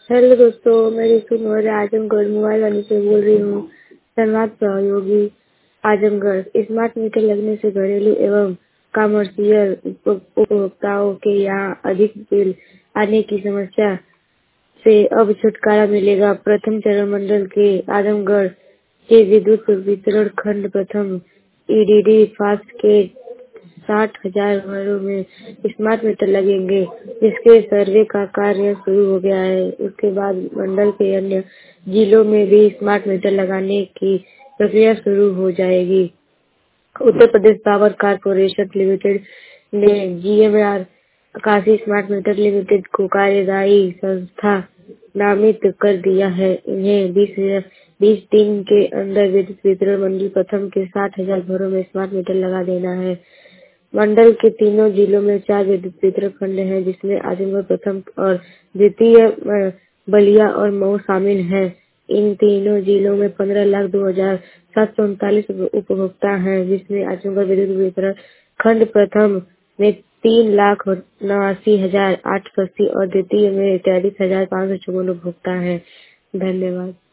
Hello दोस्तों, मैं Ritu Maurya Azamgarh mobile वाली से बोल रही हूँ। धन्यवाद सहयोगी आजमगढ़। स्मार्ट मीटर लगने से घरेलू एवं कमर्शियल उपभोक्ताओं के यहाँ अधिक बिल आने की समस्या से अब छुटकारा मिलेगा। प्रथम चरण मंडल के आजमगढ़ के विद्युत वितरण खंड प्रथम ईडीडी फास्ट के 60,000 घरों में स्मार्ट मीटर लगेंगे, जिसके सर्वे का कार्य शुरू हो गया है। उसके बाद मंडल के अन्य जिलों में भी स्मार्ट मीटर लगाने की प्रक्रिया शुरू हो जाएगी। Uttar Pradesh power corporation limited ने GMR Kashi smart meter limited को कार्यदायी संस्था नामित कर दिया है। इन्हें 20 दिन के अंदर विद्युत वितरण मंडल प्रथम के 60,000 घरों में स्मार्ट मीटर लगा देना है। मंडल के तीनों जिलों में 4 विद्युत वितरण खंड हैं, जिसमें आजमगढ़ प्रथम और द्वितीय बलिया और मऊ शामिल हैं। इन तीनों जिलों में 15,02,739 उपभोक्ता हैं, जिसमें आजमगढ़ विद्युत वितरण खंड प्रथम में 3,79,880 और द्वितीय में 43,554 उपभोक्ता हैं। धन्यवाद।